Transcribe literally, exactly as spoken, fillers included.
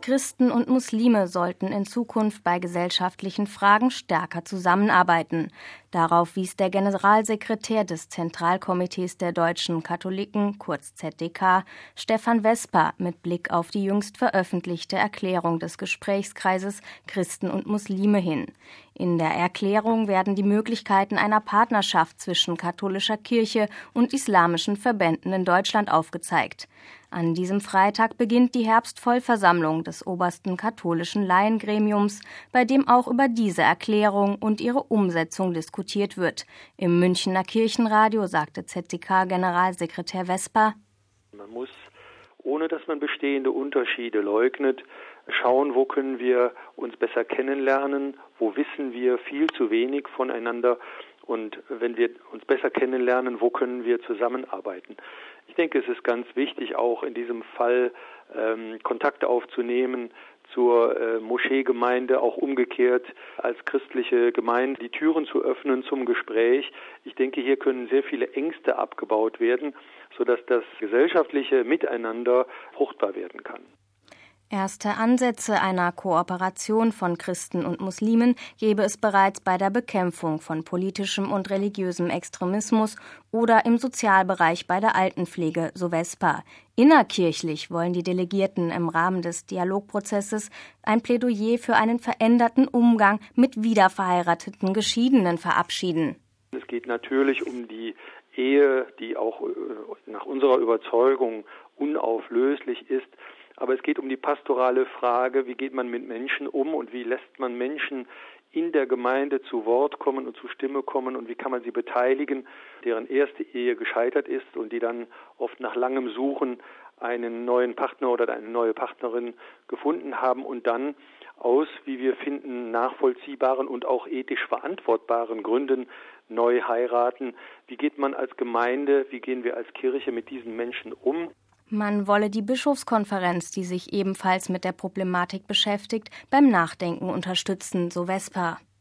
Christen und Muslime sollten in Zukunft bei gesellschaftlichen Fragen stärker zusammenarbeiten. Darauf wies der Generalsekretär des Zentralkomitees der deutschen Katholiken, kurz Z D K, Stefan Vesper, mit Blick auf die jüngst veröffentlichte Erklärung des Gesprächskreises Christen und Muslime hin. In der Erklärung werden die Möglichkeiten einer Partnerschaft zwischen katholischer Kirche und islamischen Verbänden in Deutschland aufgezeigt. An diesem Freitag beginnt die Herbstvollversammlung des obersten katholischen Laiengremiums, bei dem auch über diese Erklärung und ihre Umsetzung diskutiert wird. Im Münchner Kirchenradio sagte Z D K-Generalsekretär Vesper: Man muss, ohne dass man bestehende Unterschiede leugnet, schauen, wo können wir uns besser kennenlernen, wo wissen wir viel zu wenig voneinander und wenn wir uns besser kennenlernen, wo können wir zusammenarbeiten. Ich denke, es ist ganz wichtig, auch in diesem Fall ähm, Kontakte aufzunehmen zur äh, Moscheegemeinde, auch umgekehrt als christliche Gemeinde die Türen zu öffnen zum Gespräch. Ich denke, hier können sehr viele Ängste abgebaut werden, sodass das gesellschaftliche Miteinander fruchtbar werden kann. Erste Ansätze einer Kooperation von Christen und Muslimen gäbe es bereits bei der Bekämpfung von politischem und religiösem Extremismus oder im Sozialbereich bei der Altenpflege, so Vesper. Innerkirchlich wollen die Delegierten im Rahmen des Dialogprozesses ein Plädoyer für einen veränderten Umgang mit wiederverheirateten Geschiedenen verabschieden. Es geht natürlich um die Ehe, die auch nach unserer Überzeugung unauflöslich ist. Aber es geht um die pastorale Frage, wie geht man mit Menschen um und wie lässt man Menschen in der Gemeinde zu Wort kommen und zu Stimme kommen und wie kann man sie beteiligen, deren erste Ehe gescheitert ist und die dann oft nach langem Suchen einen neuen Partner oder eine neue Partnerin gefunden haben und dann aus, wie wir finden, nachvollziehbaren und auch ethisch verantwortbaren Gründen neu heiraten. Wie geht man als Gemeinde, wie gehen wir als Kirche mit diesen Menschen um? Man wolle die Bischofskonferenz, die sich ebenfalls mit der Problematik beschäftigt, beim Nachdenken unterstützen, so Vesper.